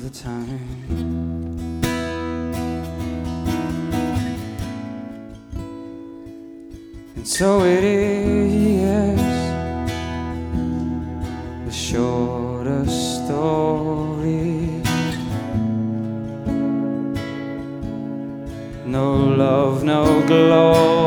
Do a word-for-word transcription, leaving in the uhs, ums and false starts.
the time. And so it is the shortest story. No love, no glory.